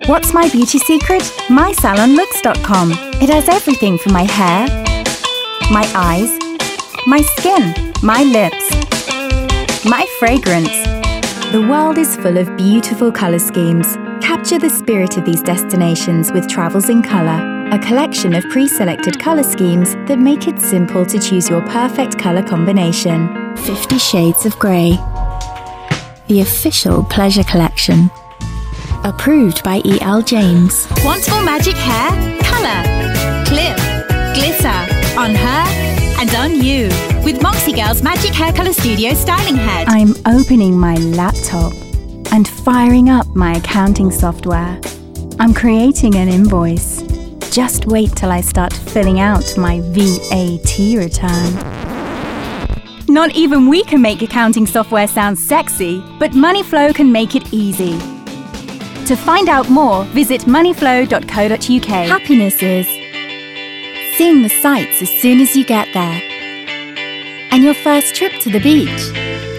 What's my beauty secret? MySalonLooks.com. It has everything for my hair, my eyes, my skin, my lips, my fragrance. The world is full of beautiful colour schemes. Capture the spirit of these destinations with Travels in Colour, a collection of pre-selected colour schemes that make it simple to choose your perfect colour combination. 50 Shades of Grey. The official pleasure collection. Approved by E.L. James. Want more magic hair? Colour, clip, glitter, on her and on you. With Moxie Girl's Magic Hair Colour Studio Styling Head. I'm opening my laptop and firing up my accounting software. I'm creating an invoice. Just wait till I start filling out my VAT return. Not even we can make accounting software sound sexy, but Moneyflow can make it easy. To find out more, visit moneyflow.co.uk. Happiness is seeing the sights as soon as you get there. And your first trip to the beach.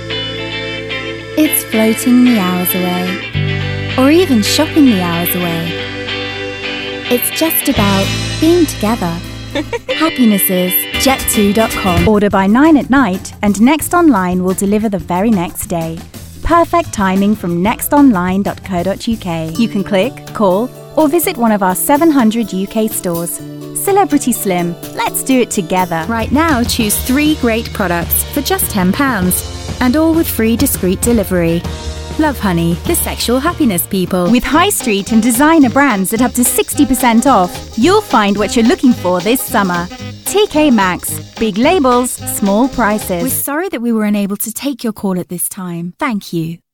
It's floating the hours away. Or even shopping the hours away. It's just about being together. Happiness is jet2.com. Order by 9 at night and Next Online will deliver the very next day. Perfect timing from nextonline.co.uk. You can click, call, or visit one of our 700 UK stores. Celebrity Slim, let's do it together. Right now, choose 3 great products for just £10 and all with free discreet delivery. Love Honey, the sexual happiness people. With high street and designer brands at up to 60% off, you'll find what you're looking for this summer. TK Maxx. Big labels, small prices. We're sorry that we were unable to take your call at this time. Thank you.